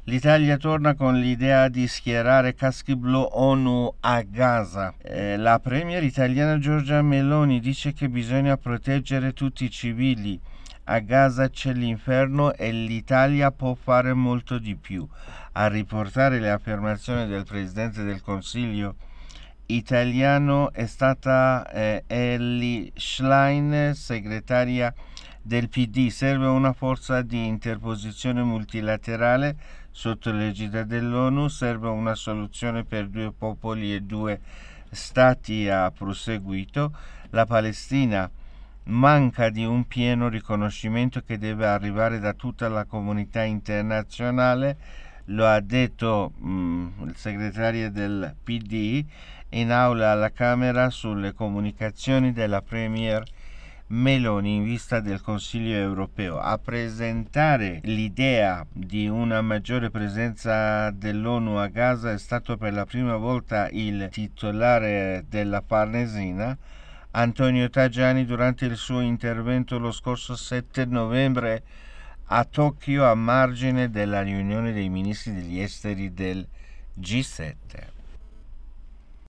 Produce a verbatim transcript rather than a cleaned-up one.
L'Italia torna con l'idea di schierare caschi blu ONU a Gaza. Eh, la premier italiana Giorgia Meloni dice che bisogna proteggere tutti i civili. A Gaza c'è l'inferno e l'Italia può fare molto di più. A riportare le affermazioni del Presidente del Consiglio italiano è stata eh, Elly Schlein, segretaria del P D. Serve una forza di interposizione multilaterale sotto l'egida dell'ONU, serve una soluzione per due popoli e due stati, ha proseguito. La Palestina manca di un pieno riconoscimento che deve arrivare da tutta la comunità internazionale, lo ha detto mh, il segretario del P D in aula alla Camera sulle comunicazioni della Premier Meloni in vista del Consiglio europeo. A presentare l'idea di una maggiore presenza dell'ONU a Gaza è stato per la prima volta il titolare della Farnesina, Antonio Tajani, durante il suo intervento lo scorso sette novembre a Tokyo a margine della riunione dei ministri degli esteri del G sette.